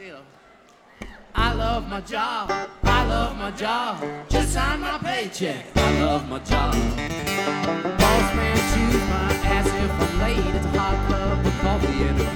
still. I love my job, I love my job. Just sign my paycheck, I love my job. Boss man, choose my ass if I'm late. It's a hot cup of coffee and a